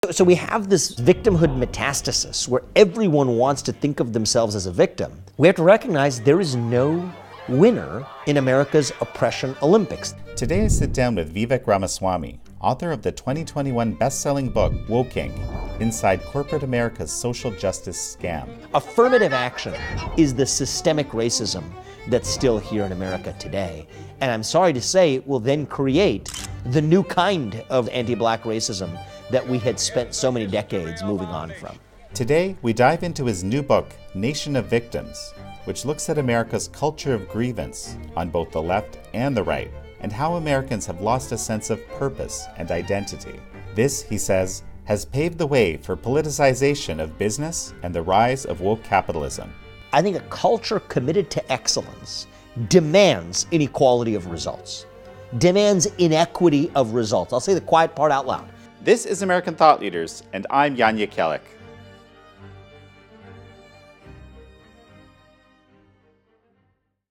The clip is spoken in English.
So we have this victimhood metastasis where everyone wants to think of themselves as a victim. We have to recognize there is no winner in America's oppression Olympics. Today I sit down with Vivek Ramaswamy, author of the 2021 best-selling book, Woking: Inside Corporate America's Social Justice Scam. Affirmative action is the systemic racism that's still here in America today. And I'm sorry to say it will then create the new kind of anti-Black racism that we had spent so many decades moving on from. Today, we dive into his new book, Nation of Victims, which looks at America's culture of grievance on both the left and the right, and how Americans have lost a sense of purpose and identity. This, he says, has paved the way for politicization of business and the rise of woke capitalism. I think a culture committed to excellence demands inequality of results, demands inequity of results. I'll say the quiet part out loud. This is American Thought Leaders, and I'm Jan Jekielek.